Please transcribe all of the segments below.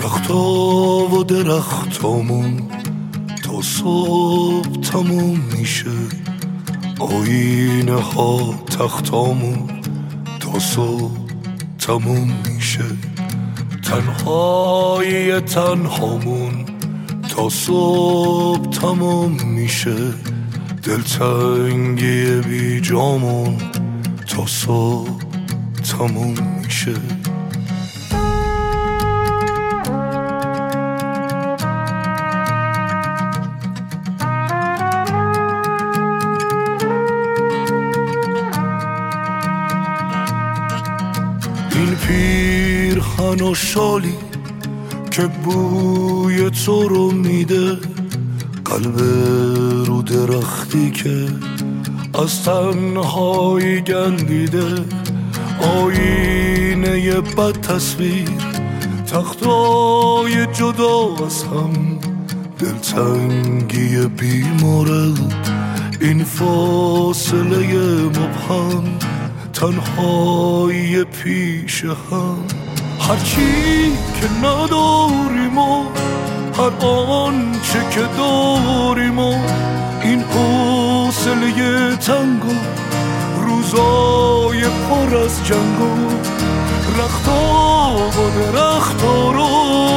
تختا و درختامون تا صبح تموم میشه، آینه ها تختامون تا صبح تموم میشه، تنهایی تنهامون تا صبح تموم میشه، دلتنگی بی جامون تا صبح تموم میشه. این پیرهن و شالی که بوی تو رو میده، قلب رو درختی که از تنهایی گندیده، آینه بد تصویر، تختای جدا از هم، دلتنگی بیمورد، این فاصله مبهم، تنهایی پیش هم. هرچی که نداریم و هر آنچه که داریم و این حوصله تنگ و روزای پر از جنگ و رختا و درختا رو،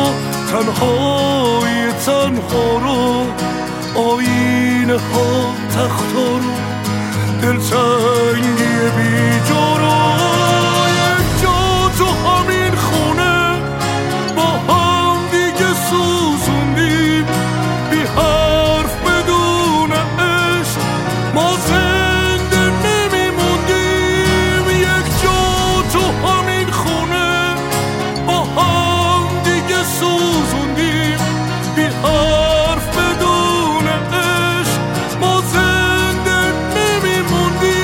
تنهای تنها رو، آینه ها تختا رو، دلتنگی بی جا رو. یک جا تو همین خونه با هم دیگه سوزوندیم، بی حرف بدون عشق ما زنده نمیموندیم. یک جا تو همین خونه با هم دیگه سوزوندیم، بی حرف بدون عشق ما زنده نمیموندیم.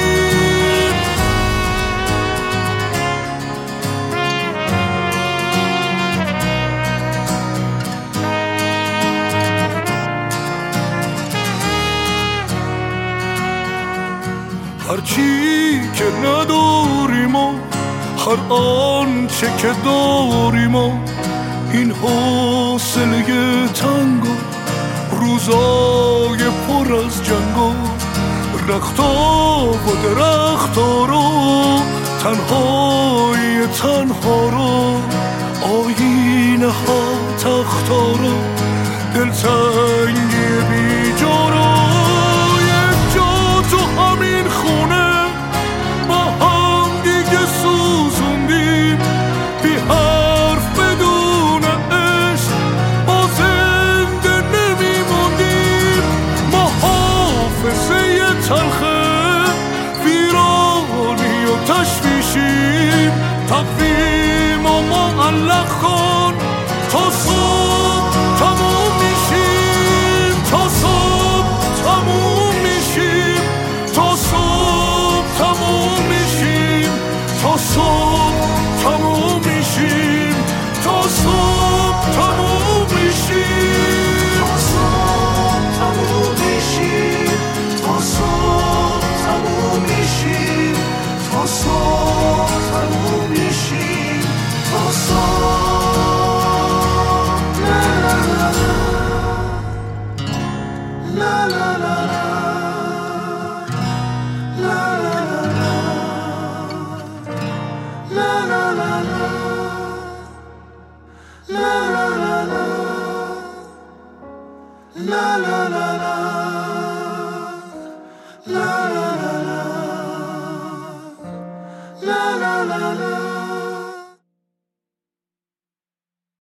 هرچی که نداریم و هر آنچه که داریم و این حوصله تنگ و روزای پر از جنگ و رختا و درختا رو، تنهای تنها رو، آینه ها تختا رو، دلتنگی بی جا رو. یک جا تو همین خونه با هم دیگه سوزوندیم، بی حرف بدون عشق ما زنده نمیموندیم. ما حافظه تلخه ویرانی و تشویشیم، تقویم و معلق کن تا صبح تموم میشیم، تا صبح تموم میشیم، تا صبح تموم میشیم، تا صبح تموم میشیم، تا صبح تموم میشیم، تا صبح تموم میشیم، تا صبح تموم میشیم، تا صبح تموم میشیم، تا صبح. لا لا لا لا لا لا لا لا لا لا